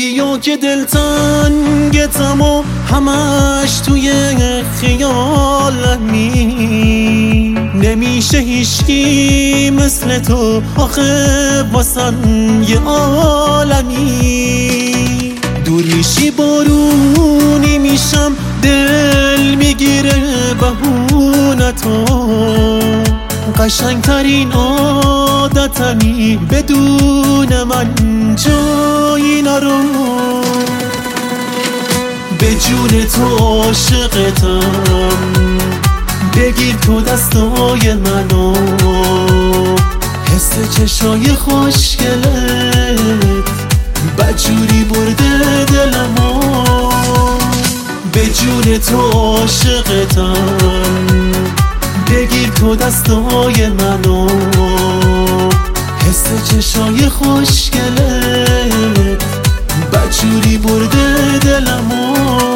بیا که دلتنگتم و همش توی خیالمی، نمیشه هیچکی مثل تو آخه واسن یه عالمی. دور میشی بارونی میشم دل میگیره بهونتو، قشنگترین عادتمی بدون من جایی نرو. به جون تو عاشقتم، بگیر تو دستای منو، حس چشای خوشگلت بدجوری برده دلمو. به جون تو عاشقتم، بگیر تو دستای منو، حس چشای خوشگلت بدجوری برده دلمو.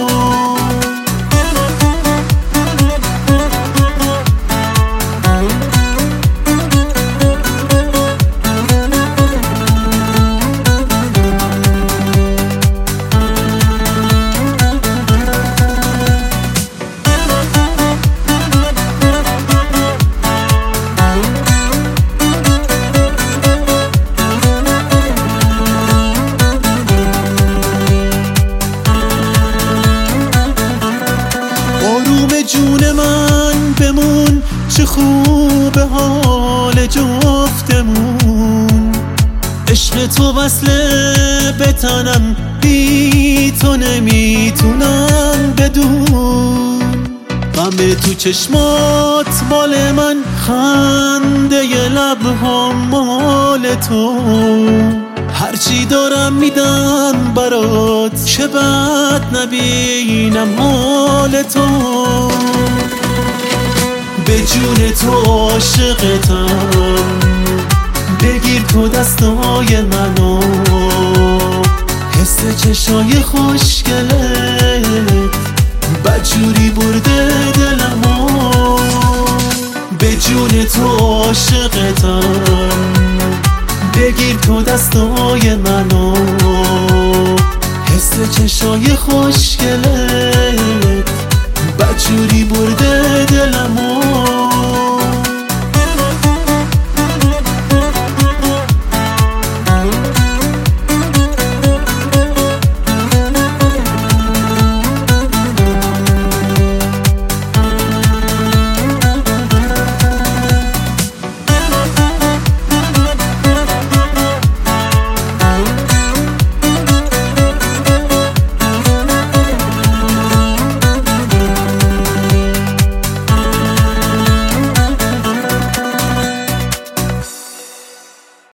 جون من بمون، چه خوب حال جفتمون، عشق تو وصله به تنم، بی تو نمیتونم بدون. غم تو چشمات مال من، خنده ی لبهام مال تو، هرچی دارم میدم برات که بد نبینم حال تو. به جون تو عاشقتم، بگیر تو دستای منو، حس چشای خوشگلت بدجوری برده دلمو. به جون تو عاشقتم، بگیر تو دستای منو، حس چشای خوشگلت بدجوری برده دلمو.